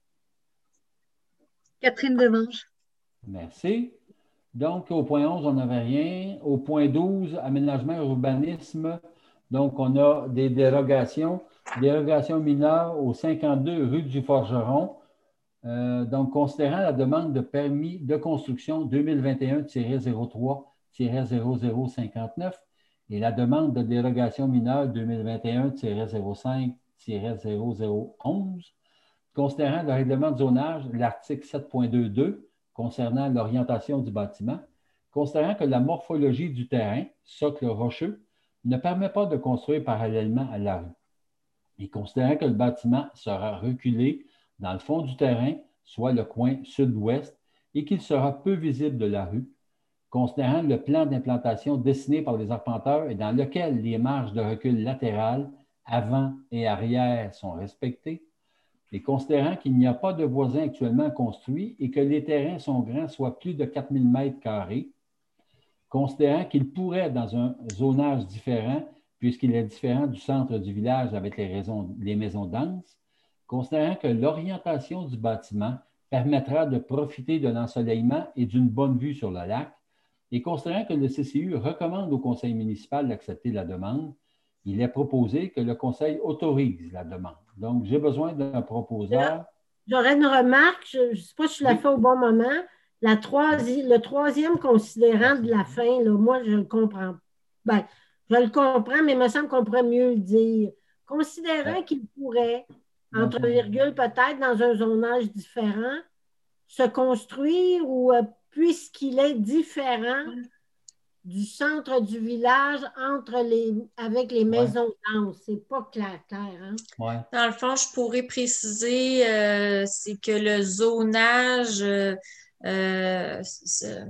Catherine Demange. Merci. Donc, au point onze, on n'avait rien. Au point douze, aménagement et urbanisme. Donc, on a des dérogations. Dérogation mineure au cinquante-deux rue du Forgeron. Euh, donc, considérant la demande de permis de construction deux mille vingt et un zéro trois zéro zéro cinquante-neuf et la demande de dérogation mineure deux mille vingt et un zéro cinq zéro zéro onze, considérant le règlement de zonage, l'article sept point deux deux concernant l'orientation du bâtiment, considérant que la morphologie du terrain, socle rocheux, ne permet pas de construire parallèlement à la rue, et considérant que le bâtiment sera reculé dans le fond du terrain, soit le coin sud-ouest, et qu'il sera peu visible de la rue, considérant le plan d'implantation dessiné par les arpenteurs et dans lequel les marges de recul latérales, avant et arrière sont respectées, et considérant qu'il n'y a pas de voisins actuellement construits et que les terrains sont grands, soit plus de quatre mille mètres carrés, considérant qu'il pourrait, dans un zonage différent, puisqu'il est différent du centre du village avec les, raisons, les maisons denses, considérant que l'orientation du bâtiment permettra de profiter de l'ensoleillement et d'une bonne vue sur le lac, et considérant que le C C U recommande au conseil municipal d'accepter la demande, il est proposé que le conseil autorise la demande. Donc, j'ai besoin d'un proposeur. J'aurais une remarque, je ne sais pas si je la Oui. fais au bon moment. La troisi- le troisième considérant de la fin, là, moi, je le comprends. Ben, je le comprends, mais il me semble qu'on pourrait mieux le dire. Considérant Ouais. qu'il pourrait, Non, entre c'est- virgules, peut-être dans un zonage différent, se construire ou euh, puisqu'il est différent du centre du village entre les, avec les maisons denses. C'est pas clair, clair, hein? Ouais. Dans le fond, je pourrais préciser, euh, c'est que le zonage euh, euh, c'est-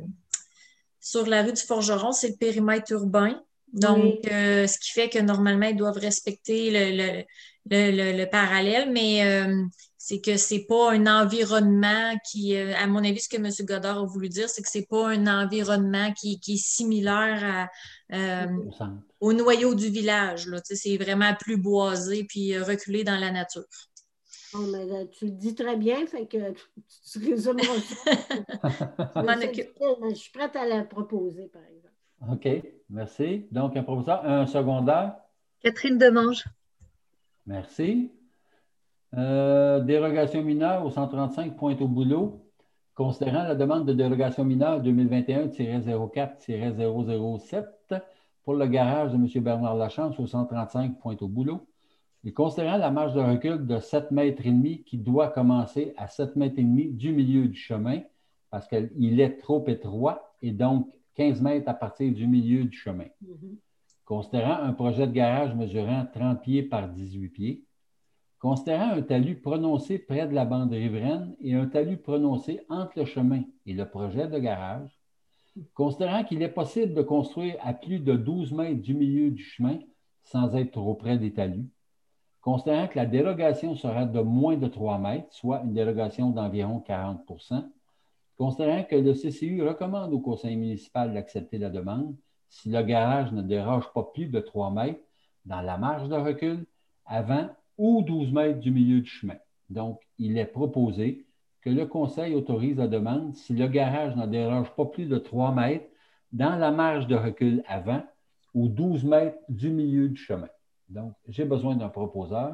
sur la rue du Forgeron, c'est le périmètre urbain. Donc, Oui. euh, ce qui fait que normalement, ils doivent respecter le, le, le, le, le parallèle, mais euh, c'est que c'est pas un environnement qui, euh, à mon avis, ce que M. Godard a voulu dire, c'est que c'est pas un environnement qui, qui est similaire à, euh, Au centre. au noyau du village, là. Tu sais, c'est vraiment plus boisé puis euh, reculé dans la nature. Bon, mais là, tu le dis très bien, fait que tu résumeras ça. Je m'en occupe. Je suis prête à la proposer, par exemple. OK, merci. Donc, un professeur, un secondaire. Catherine Demange. Merci. Euh, dérogation mineure au cent trente-cinq Pointe-au-Boulot. Considérant la demande de dérogation mineure deux mille vingt et un tiret zéro quatre tiret zéro zéro sept pour le garage de M. Bernard Lachance au cent trente-cinq Pointe-au-Boulot, et considérant la marge de recul de sept mètres et demi qui doit commencer à sept mètres et demi du milieu du chemin parce qu'il est trop étroit et donc quinze mètres à partir du milieu du chemin. Mm-hmm. Considérant un projet de garage mesurant trente pieds par dix-huit pieds, considérant un talus prononcé près de la bande riveraine et un talus prononcé entre le chemin et le projet de garage, considérant qu'il est possible de construire à plus de douze mètres du milieu du chemin sans être trop près des talus, considérant que la dérogation sera de moins de trois mètres, soit une dérogation d'environ quarante pour cent, considérant que le C C U recommande au conseil municipal d'accepter la demande si le garage ne déroge pas plus de trois mètres dans la marge de recul avant ou douze mètres du milieu du chemin. Donc, il est proposé que le conseil autorise la demande si le garage ne déroge pas plus de trois mètres dans la marge de recul avant ou douze mètres du milieu du chemin. Donc, j'ai besoin d'un proposeur.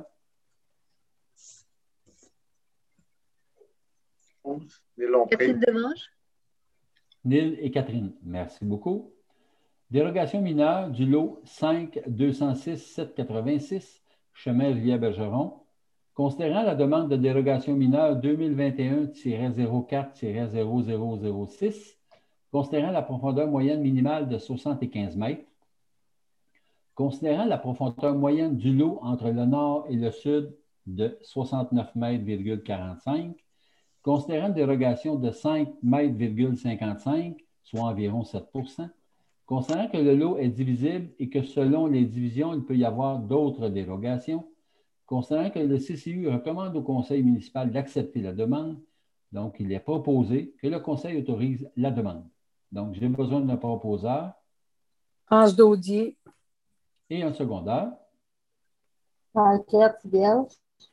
Catherine Demange. Nil et Catherine, merci beaucoup. Dérogation mineure du lot cinq deux cent six sept cent quatre-vingt-six, chemin Rivière-Bergeron. Considérant la demande de dérogation mineure deux mille vingt et un tiret zéro quatre tiret zéro zéro zéro six, considérant la profondeur moyenne minimale de soixante-quinze mètres, considérant la profondeur moyenne du lot entre le nord et le sud de soixante-neuf mètres quarante-cinq, considérant une dérogation de cinq mètres cinquante-cinq, soit environ sept pour cent, considérant que le lot est divisible et que selon les divisions, il peut y avoir d'autres dérogations, considérant que le C C U recommande au conseil municipal d'accepter la demande, donc il est proposé que le conseil autorise la demande. Donc, j'ai besoin d'un proposeur. France Daudier. Et un secondaire. Enquête vierge.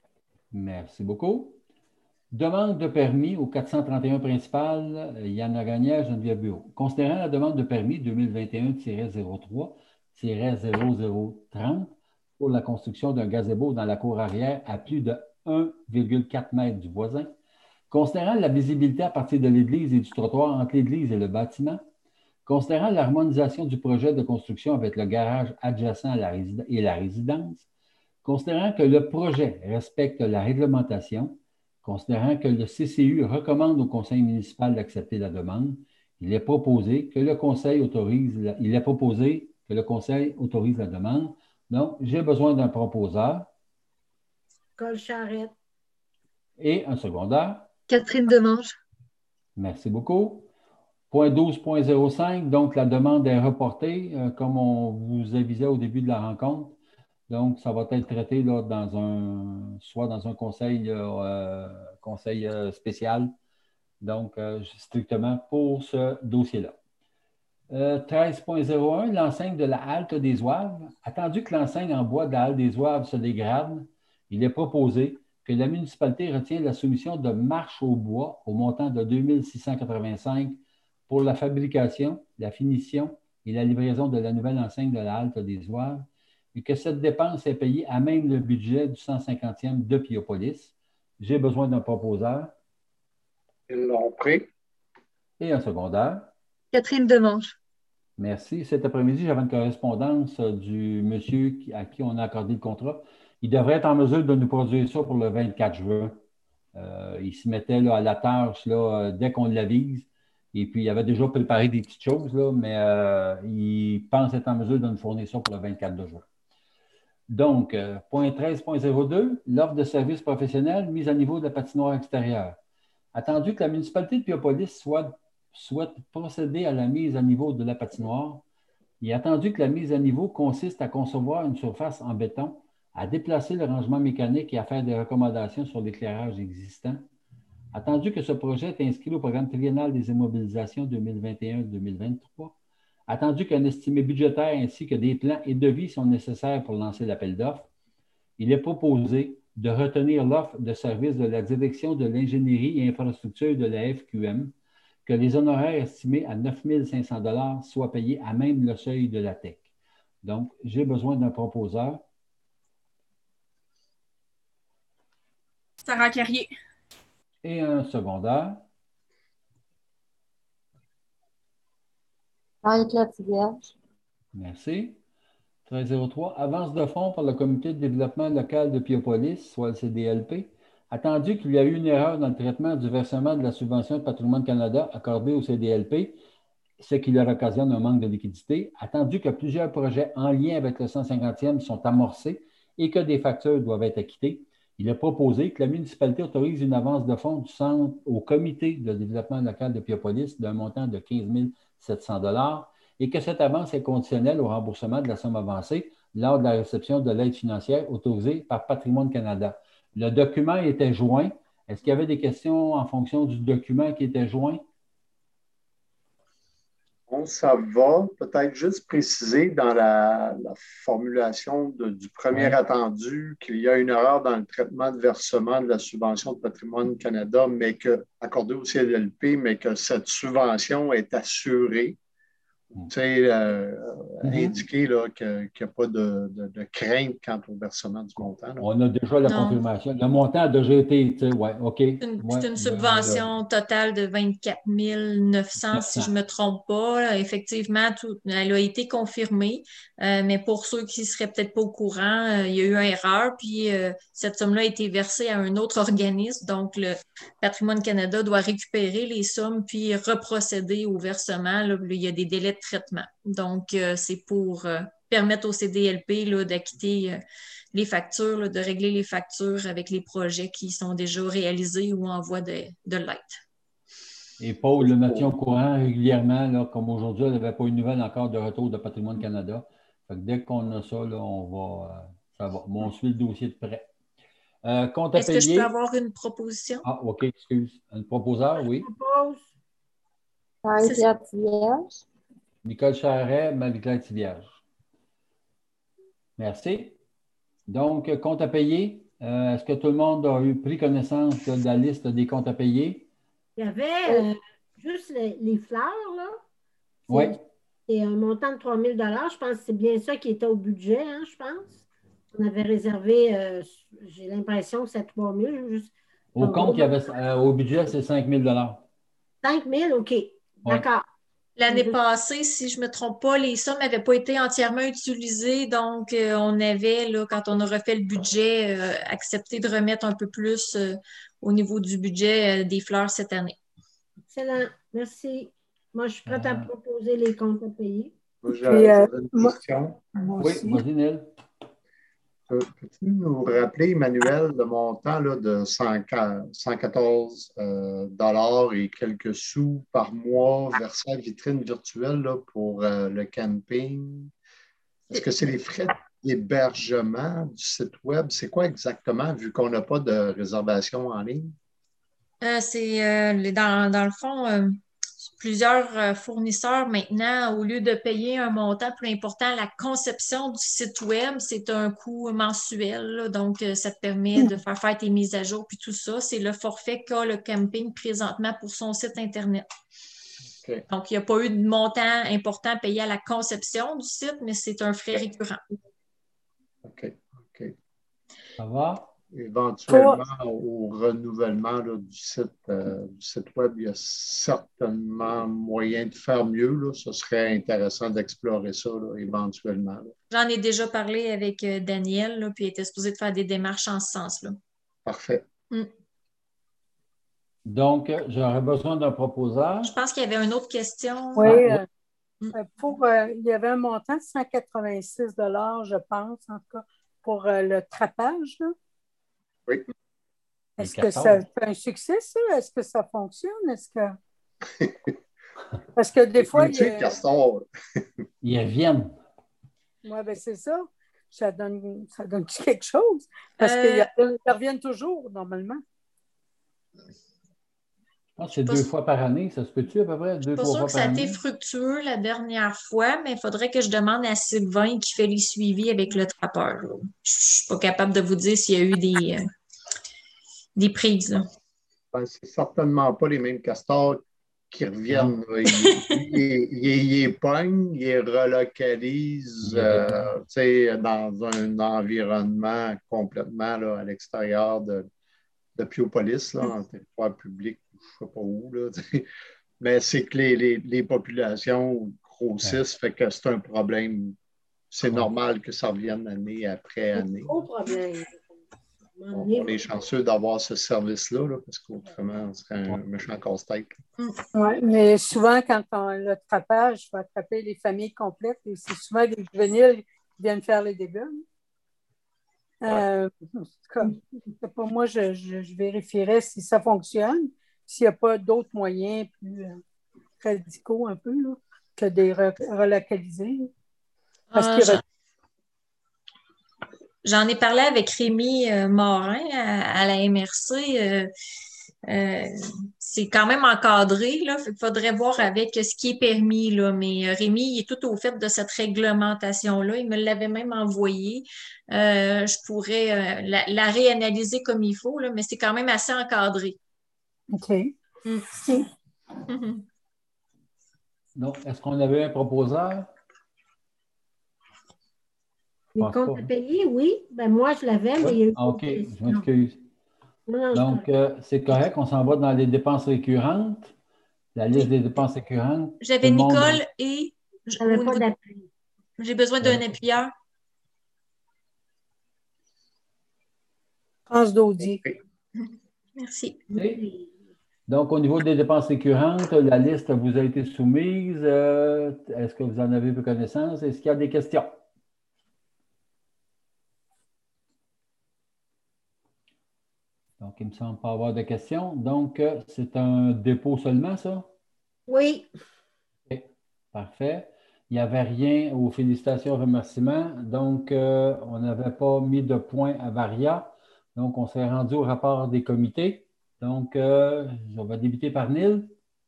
Merci beaucoup. Demande de permis au quatre cent trente et un principal, Yann Gagnère, Geneviève Bureau. Considérant la demande de permis deux mille vingt et un tiret zéro trois tiret zéro zéro trente pour la construction d'un gazebo dans la cour arrière à plus de un virgule quatre mètres du voisin, considérant la visibilité à partir de l'église et du trottoir entre l'église et le bâtiment, considérant l'harmonisation du projet de construction avec le garage adjacent à la résid- et la résidence, considérant que le projet respecte la réglementation, considérant que le C C U recommande au conseil municipal d'accepter la demande, il est proposé que le conseil autorise la, il est proposé que le conseil autorise la demande. Donc, j'ai besoin d'un proposeur. Cole Charette. Et un secondaire. Catherine Demange. Merci beaucoup. Point douze point zéro cinq, donc la demande est reportée, euh, comme on vous avisait au début de la rencontre. Donc, ça va être traité là, dans un, soit dans un conseil, euh, conseil euh, spécial, donc euh, strictement pour ce dossier-là. Euh, treize point zéro un, l'enseigne de la halte des Ouaves. Attendu que l'enseigne en bois de la halte des Ouaves se dégrade, il est proposé que la municipalité retienne la soumission de marche au bois au montant de deux mille six cent quatre-vingt-cinq pour la fabrication, la finition et la livraison de la nouvelle enseigne de la halte des Ouaves, et que cette dépense est payée à même le budget du cent cinquantième de Piopolis. J'ai besoin d'un proposeur. Ils l'ont pris. Et un secondaire. Catherine Demange. Merci. Cet après-midi, j'avais une correspondance du monsieur à qui on a accordé le contrat. Il devrait être en mesure de nous produire ça pour le vingt-quatre juin. Euh, il se mettait là, à la tâche là, dès qu'on l'avise. Et puis, il avait déjà préparé des petites choses, là, mais euh, il pense être en mesure de nous fournir ça pour le vingt-quatre de juin. Donc, euh, point treize point zéro deux, l'offre de services professionnels mise à niveau de la patinoire extérieure. Attendu que la municipalité de Piopolis soit, souhaite procéder à la mise à niveau de la patinoire, il est attendu que la mise à niveau consiste à concevoir une surface en béton à déplacer le rangement mécanique et à faire des recommandations sur l'éclairage existant. Attendu que ce projet est inscrit au programme triennal des immobilisations deux mille vingt et un deux mille vingt-trois, attendu qu'un estimé budgétaire ainsi que des plans et devis sont nécessaires pour lancer l'appel d'offres, il est proposé de retenir l'offre de service de la Direction de l'ingénierie et infrastructure de la F Q M, que les honoraires estimés à neuf mille cinq cents dollars soient payés à même le seuil de la T E C. Donc, j'ai besoin d'un proposeur. Sarah Carrier. Et un secondaire. Marie-Claude Vierge. Merci. treize zéro trois. Avance de fonds pour le Comité de développement local de Piopolis, soit le C D L P. Attendu qu'il y a eu une erreur dans le traitement du versement de la subvention de Patrimoine Canada accordée au C D L P, ce qui leur occasionne un manque de liquidité. Attendu que plusieurs projets en lien avec le cent cinquantième sont amorcés et que des factures doivent être acquittées, il est proposé que la municipalité autorise une avance de fonds du centre au Comité de développement local de Piopolis d'un montant de quinze mille sept cents dollars et que cette avance est conditionnelle au remboursement de la somme avancée lors de la réception de l'aide financière autorisée par Patrimoine Canada. Le document était joint. Est-ce qu'il y avait des questions en fonction du document qui était joint? Bon, ça va. Peut-être juste préciser dans la, la formulation de- du premier Ouais. attendu qu'il y a une erreur dans le traitement de versement de la subvention de Patrimoine Canada, mais que, accordée au C D L P, mais que cette subvention est assurée. Tu sais, euh, Mhm. indiquer là, que- qu'il n'y a pas de, de- de crainte quant au versement du montant. là. On a déjà la Non. confirmation. Le montant a déjà été, tu sais, ouais, OK. C'est une, Ouais, c'est une le- subvention totale de vingt-quatre mille neuf cents, si je ne me trompe pas. Là. Effectivement, tout, elle a été confirmée, euh, mais pour ceux qui ne seraient peut-être pas au courant, euh, il y a eu une erreur, puis euh, cette somme-là a été versée à un autre organisme. Donc, le Patrimoine Canada doit récupérer les sommes puis reprocéder au versement. Là, il y a des délais de traitement. Donc, euh, c'est pour euh, permettre au C D L P là, d'acquitter euh, les factures, là, de régler les factures avec les projets qui sont déjà réalisés ou en voie de, de l'être. Et Paul le mettait au courant régulièrement, là, comme aujourd'hui, elle n'avait pas eu de nouvelles encore de retour de Patrimoine Canada. Fait que dès qu'on a ça, là, on va, euh, ça va. Bon, on suit le dossier de près. Euh, compte à Est-ce que je payer. peux avoir une proposition? Ah, OK, excuse. Un proposeur, oui. Propose. Marie-Claude Vierge. Nicole Charret, Marie-Claude Tivierge. Merci. Donc, euh, compte à payer. Euh, est-ce que tout le monde a eu pris connaissance de la liste des comptes à payer? Il y avait euh, juste les, les fleurs, là. C'est- Oui. C'est un montant de trois mille dollars. Je pense que c'est bien ça qui était au budget, hein, je pense. On avait réservé, euh, j'ai l'impression que c'est trois mille. Juste, Au compte, il y avait, euh, au budget, c'est cinq mille dollars. cinq mille, OK. D'accord. L'année passée, si je ne me trompe pas, les sommes n'avaient pas été entièrement utilisées. Donc, euh, on avait, là, quand on a refait le budget, euh, accepté de remettre un peu plus euh, au niveau du budget euh, des fleurs cette année. Excellent. Merci. Moi, je suis prête à proposer les comptes à payer. Moi, j'ai Puis, euh, j'avais une moi- question. Moi Oui, aussi. vas-y, Nel. Peux- Peux-tu nous rappeler, Emmanuel, le montant là, de cent quatorze euh, dollars et quelques sous par mois versés à vitrine virtuelle là, pour euh, le camping? Est-ce que c'est les frais d'hébergement du site Web? C'est quoi exactement, vu qu'on n'a pas de réservation en ligne? Euh, c'est euh, les- dans, dans le fond, euh, plusieurs euh, fournisseurs maintenant, au lieu de payer un montant plus important à la conception du site web, c'est un coût mensuel. Là. Donc, euh, ça te permet de faire faire tes mises à jour puis tout ça. C'est le forfait qu'a le camping présentement pour son site Internet. OK. Donc, il n'y a pas eu de montant important payé à la conception du site, mais c'est un frais récurrent. OK. OK. Ça va? Éventuellement, au renouvellement là, du, site, euh, du site Web, il y a certainement moyen de faire mieux. Là. Ce serait intéressant d'explorer ça là, éventuellement. là. J'en ai déjà parlé avec euh, Daniel, là, puis il était supposé de faire des démarches en ce sens-là. Parfait. Mm. Donc, euh, j'aurais besoin d'un proposeur. Je pense qu'il y avait une autre question. Oui, Ah, euh, euh, pour, euh, il y avait un montant de cent quatre-vingt-six dollars, je pense, en tout cas, pour euh, le trapage. Là. Oui. Est-ce Le que castor. ça c'est un succès, ça? Est-ce que ça fonctionne? Est-ce que... Parce que des fois, il y Tu sais, a... Castor, Ils reviennent. Oui, ben c'est ça. ça donne, ça donne quelque chose? Parce Euh, qu'ils reviennent toujours, normalement. Je pense que c'est pas deux fois par année. Ça se peut-tu à peu près? Deux, pas trois sûre fois que par ça a été année? fructueux la dernière fois, mais il faudrait que je demande à Sylvain qui fait les suivis avec le trappeur, là. Je suis pas capable de vous dire s'il y a eu des, euh, des prises, là. Ben, c'est certainement pas les mêmes castors qui Non, reviennent. Là. Ils, ils, ils, ils les pognent, ils les relocalisent il est euh, répand. tu sais, dans un environnement complètement là, à l'extérieur de, de Piopolis, là, en territoire public, je ne sais pas où. Là, tu sais. Mais c'est que les, les, les populations Ouais. grossissent, fait que c'est un problème. C'est Ouais. normal que ça revienne année après C'est un année. gros problème. À un moment On, donné, on est chanceux d'avoir ce service-là, là, parce qu'autrement, on serait un méchant casse-tête. Oui, mais souvent, quand on a le trappage, il faut attraper les familles complètes et c'est souvent des juvéniles qui viennent faire les dégâts. Euh, en tout cas, pour moi, je, je, je vérifierais si ça fonctionne, s'il n'y a pas d'autres moyens plus euh, radicaux un peu là, que des re relocaliser. Parce Ah, qu'ils j'en j'en ai parlé avec Rémi euh, Morin à, à la M R C. euh, euh, c'est quand même encadré, là. Il faudrait voir avec ce qui est permis, là. Mais euh, Rémi, il est tout au fait de cette réglementation-là. Il me l'avait même envoyé. Euh, je pourrais euh, la, la réanalyser comme il faut, là, mais c'est quand même assez encadré. OK. Mm. Si. Mhm. Donc, est-ce qu'on avait un proposeur? Je les pense pas. comptes à payer, oui. Ben, moi, je l'avais, mais Oui? il y a eu Ah, OK, d'autres je questions. m'excuse. Non, non, je Donc, euh, c'est correct, on s'en va dans les dépenses récurrentes. La liste Oui. des dépenses récurrentes. Tout J'avais le monde. Nicole et j- n'avais au pas niveau de- d'appui. j'ai besoin Il y d'un avait- appuyeur. France Daudier. Merci. OK. Donc, au niveau des dépenses récurrentes, la liste vous a été soumise. Euh, est-ce que vous en avez eu connaissance? Est-ce qu'il y a des questions? Donc, il ne me semble pas avoir de questions. Donc, euh, c'est un dépôt seulement, ça? Oui, OK. Parfait. Il n'y avait rien aux félicitations, remerciements. Donc, euh, on n'avait pas mis de point à Varia. Donc, on s'est rendu au rapport des comités. Donc, euh, on va débuter par Neil.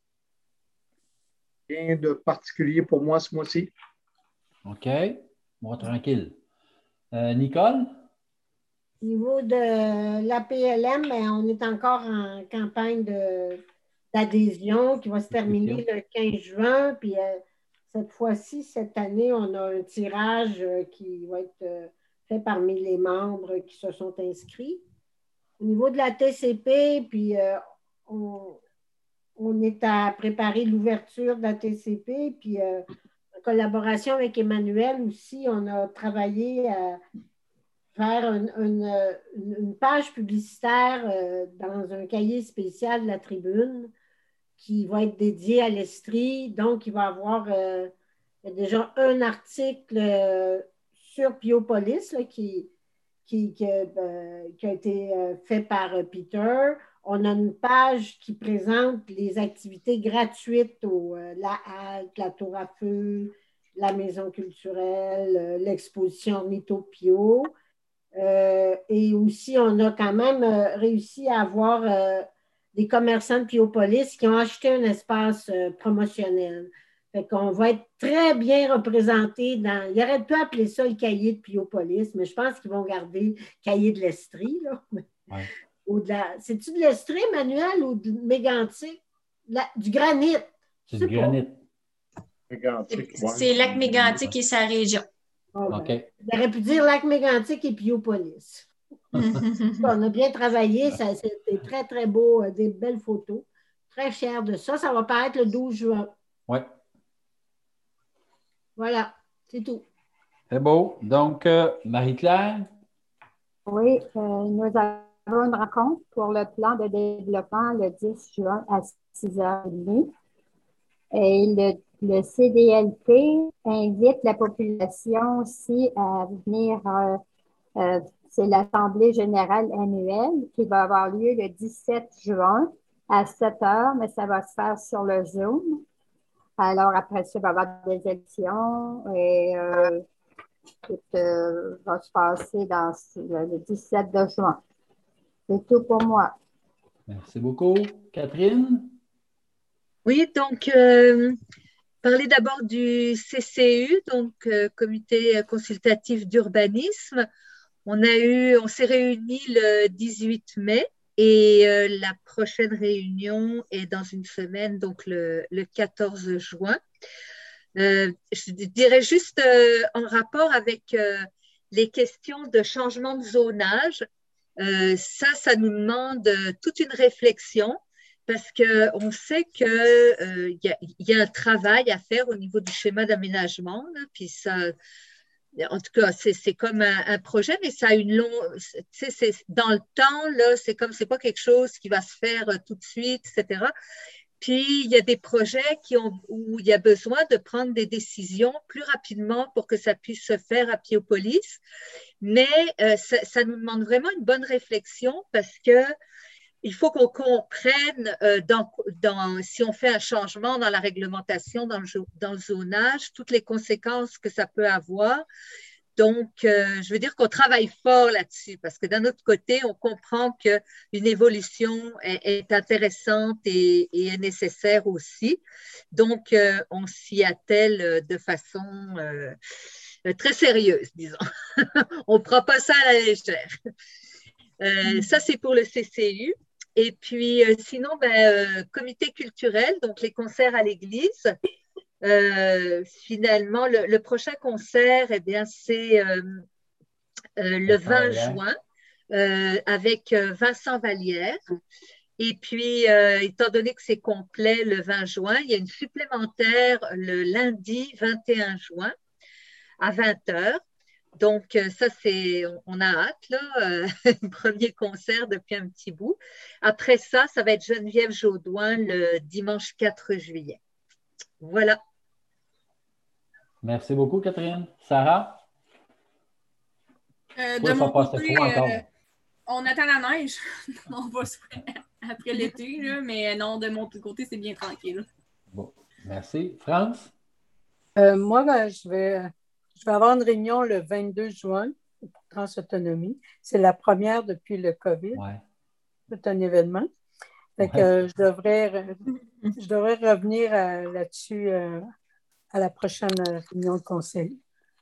Rien de particulier pour moi ce mois-ci. OK. Bon, tranquille. Euh, Nicole? au niveau de l'A P L M, ben, on est encore en campagne de- d'adhésion qui va se terminer le quinze juin. Puis euh, cette fois-ci, cette année, on a un tirage euh, qui va être euh, fait parmi les membres qui se sont inscrits. Au niveau de la T C P, puis euh, on, on est à préparer l'ouverture de la T C P, puis euh, en collaboration avec Emmanuel aussi, on a travaillé à faire une, une, une page publicitaire euh, dans un cahier spécial de la Tribune qui va être dédié à l'Estrie. Donc, il va y avoir euh, il y a déjà un article euh, sur Piopolis là, qui, qui, qui, euh, qui a été euh, fait par euh, Peter. On a une page qui présente les activités gratuites au euh, la halte, la tour à feu, la maison culturelle, euh, l'exposition Ornithopio. Euh, et aussi, on a quand même euh, réussi à avoir euh, des commerçants de Piopolis qui ont acheté un espace euh, promotionnel. Fait qu'on va être très bien représentés dans. Il aurait pu appeler ça le cahier de Piopolis, mais je pense qu'ils vont garder le cahier de l'Estrie. Là. Ouais. Au-delà. C'est-tu de l'Estrie, Manuel, ou de mégantique? La- du granit. C'est Je du sais pas. granit. Mégantic, ouais. C'est Lac Mégantic et sa région. Ah ben, OK. il aurait pu dire lac mégantic et Piopolis. On a bien travaillé, ça, c'était très, très beau, euh, des belles photos. Très fier de ça. Ça va paraître le douze juin. Oui. Voilà, c'est tout. C'est beau. Donc, euh, Marie-Claire? Oui, euh, nous avons une rencontre pour le plan de développement le dix juin à six heures trente. Et le, le C D L P invite la population aussi à venir, euh, euh, c'est l'Assemblée générale annuelle qui va avoir lieu le dix-sept juin à sept heures, mais ça va se faire sur le Zoom. Alors après ça, il va y avoir des élections et euh, qui euh, va se passer dans le dix-sept de juin. C'est tout pour moi. Merci beaucoup. Catherine? Oui, donc, euh, parler d'abord du C C U, donc euh, Comité consultatif d'urbanisme. On a eu, on s'est réunis le dix-huit mai et euh, la prochaine réunion est dans une semaine, donc le, le quatorze juin. Euh, je dirais juste euh, en rapport avec euh, les questions de changement de zonage, euh, ça, ça nous demande euh, toute une réflexion parce qu'on sait qu'il euh, y, a, y a un travail à faire au niveau du schéma d'aménagement, là, puis ça, en tout cas, c'est, c'est comme un, un projet, mais ça a une longue, tu sais, c'est dans le temps, là, c'est comme, c'est pas quelque chose qui va se faire euh, tout de suite, et cetera. Puis, il y a des projets qui ont, où il y a besoin de prendre des décisions plus rapidement pour que ça puisse se faire à Piopolis. Mais euh, ça, ça nous demande vraiment une bonne réflexion parce que il faut qu'on comprenne euh, dans, dans, si on fait un changement dans la réglementation, dans le, dans le zonage, toutes les conséquences que ça peut avoir. Donc, euh, je veux dire qu'on travaille fort là-dessus parce que d'un autre côté, on comprend qu'une évolution est, est intéressante et, et est nécessaire aussi. Donc, euh, on s'y attelle de façon euh, très sérieuse, disons. On ne prend pas ça à la légère. Euh, ça, c'est pour le C C U. Et puis, euh, sinon, ben, euh, comité culturel, donc les concerts à l'église. Euh, finalement, le, le prochain concert, eh bien, c'est euh, euh, le vingt juin euh, avec euh, Vincent Vallière. Et puis, euh, étant donné que c'est complet le vingt juin, il y a une supplémentaire le lundi vingt et un juin à vingt heures. Donc, ça, c'est, on a hâte, là, euh, premier concert depuis un petit bout. Après ça, ça va être Geneviève Jaudoin le dimanche quatre juillet. Voilà. Merci beaucoup, Catherine. Sarah? Euh, Toi, de ça mon passe côté, trop encore. euh, on attend la neige. On va se après l'été, là, mais non, de mon côté, c'est bien tranquille. Bon, merci. France? Euh, moi, ben, je vais, je vais avoir une réunion le vingt-deux juin pour Transautonomie. C'est la première depuis le COVID. Ouais. C'est un événement. Fait que, Ouais. euh, je, devrais, je devrais revenir à- là-dessus euh, à la prochaine réunion de conseil.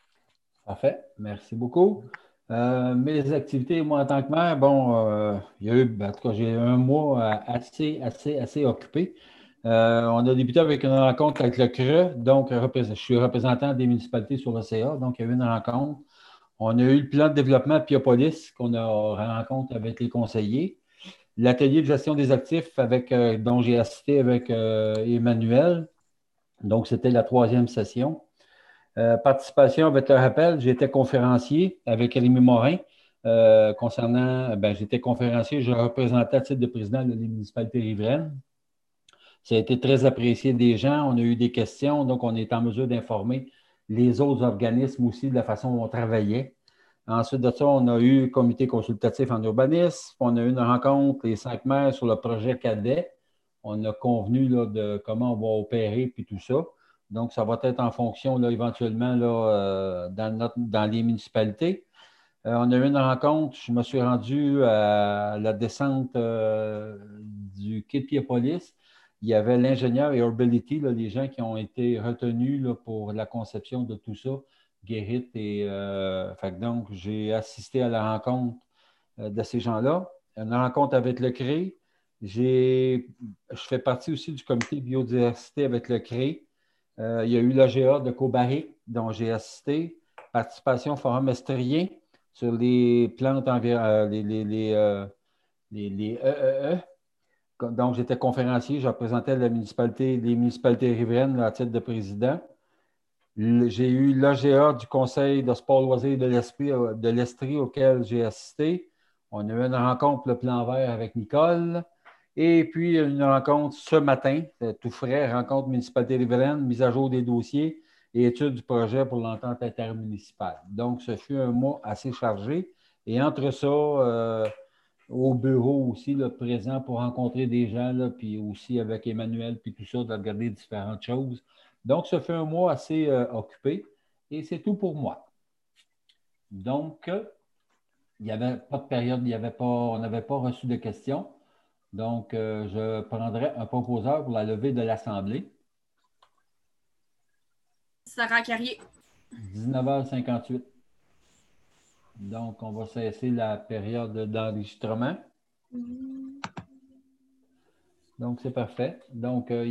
Parfait. Merci beaucoup. Euh, mes activités, moi, en tant que maire, bon, euh, il y a eu, ben, en tout cas, j'ai eu un mois euh, assez, assez, assez occupé. Euh, on a débuté avec une rencontre avec le C R E, donc je suis représentant des municipalités sur l'O C A, donc il y a eu une rencontre. On a eu le plan de développement Piopolis qu'on a rencontré avec les conseillers. L'atelier de gestion des actifs avec, euh, dont j'ai assisté avec euh, Emmanuel. Donc, c'était la troisième session. Euh, participation avec le rappel, j'étais conférencier avec Rémi Morin euh, concernant, ben, j'étais conférencier, je représentais à titre de président des municipalités riveraines. Ça a été très apprécié des gens, on a eu des questions, donc on est en mesure d'informer les autres organismes aussi de la façon dont on travaillait. Ensuite de ça, on a eu le comité consultatif en urbanisme, on a eu une rencontre, les cinq maires, sur le projet cadet. On a convenu là, de comment on va opérer puis tout ça. Donc, ça va être en fonction là, éventuellement là, euh, dans, notre, dans les municipalités. Euh, on a eu une rencontre, je me suis rendu à la descente euh, du quai de Piepolis. Il y avait l'ingénieur et Urbility, là, les gens qui ont été retenus là, pour la conception de tout ça. Guérit et euh, fait donc j'ai assisté à la rencontre euh, de ces gens-là. Une rencontre avec le C R E. J'ai, je fais partie aussi du comité biodiversité avec le C R E. Euh, il y a eu l'A G A de Cobaric, dont j'ai assisté. Participation au Forum estrien sur les plantes environnementales, les, les, les, euh, les, les E E E. Donc, j'étais conférencier, je représentais la municipalité, les municipalités riveraines là, à titre de président. J'ai eu l'A G A du Conseil de sport loisirs de l'Esprit, de l'Estrie auquel j'ai assisté. On a eu une rencontre, le plan vert avec Nicole. Et puis, une rencontre ce matin, tout frais, rencontre municipalité riveraine, mise à jour des dossiers et étude du projet pour l'entente intermunicipale. Donc, ce fut un mois assez chargé. Et entre ça, euh, au bureau aussi, là, présent pour rencontrer des gens, là, puis aussi avec Emmanuel, puis tout ça, de regarder différentes choses. Donc, ça fait un mois assez euh, occupé et c'est tout pour moi. Donc, il n'y avait pas de période, il y avait pas, on n'avait pas reçu de questions. Donc, euh, je prendrai un proposeur pour la levée de l'Assemblée. Sarah Carrier. dix-neuf heures cinquante-huit. Donc, on va cesser la période d'enregistrement. Donc, c'est parfait. Donc, euh,